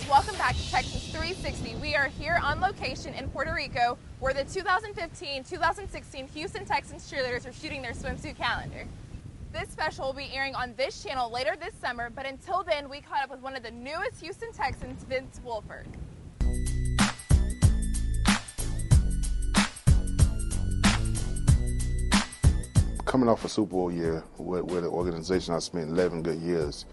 viewers, welcome back to Texans 360. We are here on location in Puerto Rico where the 2015-2016 Houston Texans cheerleaders are shooting their swimsuit calendar. This special will be airing on this channel later this summer, but until then, we caught up with one of the newest Houston Texans, Vince Wilfork. Coming off a Super Bowl year with an organization I spent 11 good years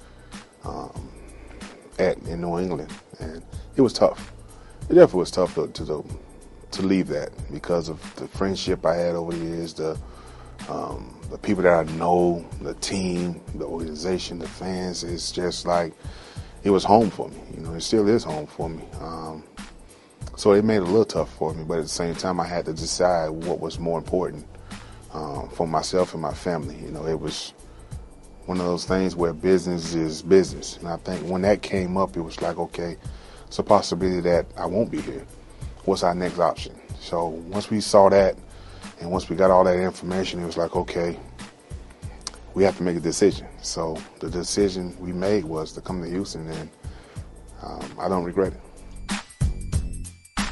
in New England, and it was tough. It definitely was tough to leave that because of the friendship I had over the years, the people that I know, the team, the organization, the fans. It's just like it was home for me. You know, it still is home for me. So it made it a little tough for me, but at the same time, I had to decide what was more important for myself and my family. You know, it was one of those things where business is business. And I think when that came up, it was like, okay, it's a possibility that I won't be here. What's our next option? So once we saw that, and once we got all that information, it was like, okay, we have to make a decision. So the decision we made was to come to Houston, and I don't regret it.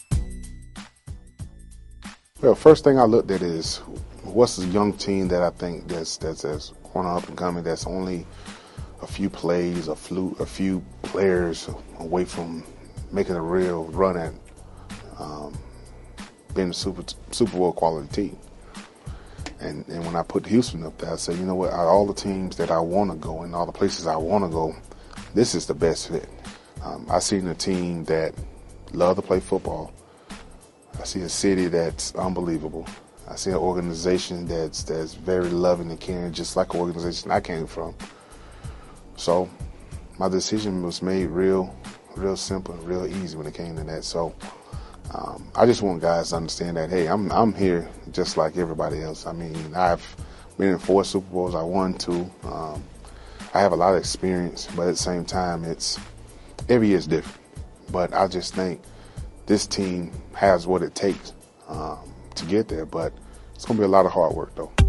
Well, first thing I looked at is what's the young team that I think that's on up and coming, that's only a few plays, a few players away from making a real run at being a Super Bowl quality team. And when I put Houston up there, I said, you know what, out of all the teams that I want to go and all the places I want to go, this is the best fit. I seen a team that love to play football. I see a city that's unbelievable. I see an organization that's very loving and caring, just like an organization I came from. So my decision was made real simple and real easy when it came to that. So I just want guys to understand that, hey, I'm here just like everybody else. I mean, I've been in 4 Super Bowls. I won 2. I have a lot of experience, but at the same time, every year is different. But I just think this team has what it takes to get there, but it's going to be a lot of hard work, though.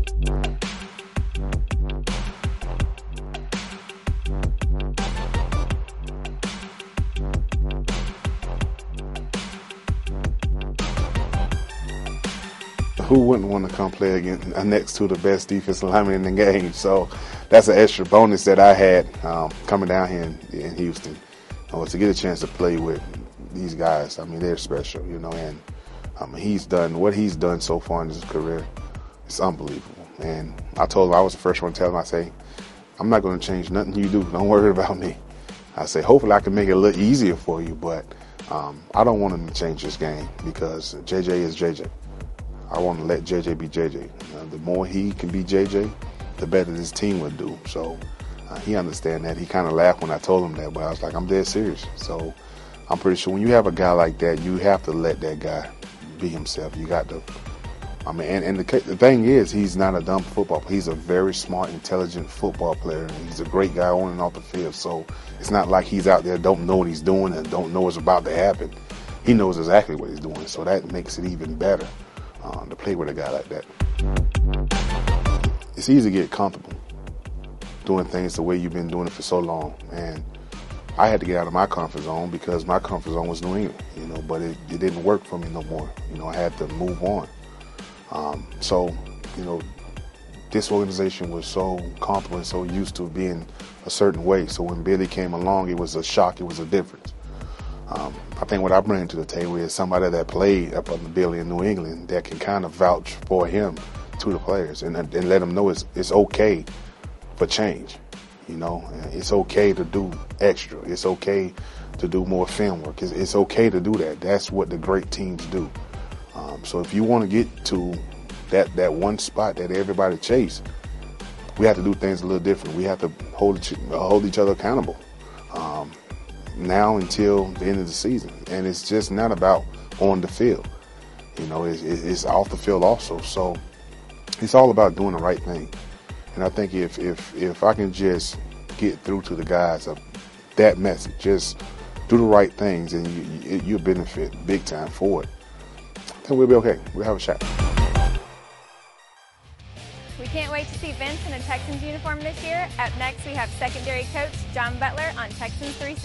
Who wouldn't want to come play next to the best defensive lineman in the game? So that's an extra bonus that I had coming down here in Houston, was to get a chance to play with these guys. I mean, they're special, you know, and he's done what he's done so far in his career. It's unbelievable. And I told him, I was the first one to tell him, I say, I'm not going to change nothing you do. Don't worry about me. I say, hopefully I can make it a little easier for you, but I don't want him to change this game because JJ is JJ. I want to let JJ be JJ. The more he can be JJ, the better this team would do. So he understands that. He kind of laughed when I told him that, but I was like, I'm dead serious. So I'm pretty sure when you have a guy like that, you have to let that guy be himself. You got to, I mean, and the thing is, he's not a dumb football player. He's a very smart, intelligent football player. And he's a great guy on and off the field. So it's not like he's out there don't know what he's doing and don't know what's about to happen. He knows exactly what he's doing. So that makes it even better to play with a guy like that. It's easy to get comfortable doing things the way you've been doing it for so long. And I had to get out of my comfort zone because my comfort zone was New England, you know, but it didn't work for me no more. You know, I had to move on. So, you know, this organization was so comfortable and so used to being a certain way. So when Billy came along, it was a shock. It was a difference. I think what I bring to the table is somebody that played up under Billy in New England that can kind of vouch for him to the players and let them know it's okay for change. You know, it's okay to do extra. It's okay to do more film work. It's okay to do that. That's what the great teams do. So if you want to get to that one spot that everybody chase, we have to do things a little different. We have to hold each other accountable now until the end of the season. And it's just not about on the field. You know, it's off the field also. So it's all about doing the right thing. And I think if I can just get through to the guys of that message, just do the right things, and you'll benefit big time for it, then we'll be okay. We'll have a shot. We can't wait to see Vince in a Texans uniform this year. Up next, we have secondary coach John Butler on Texans 360.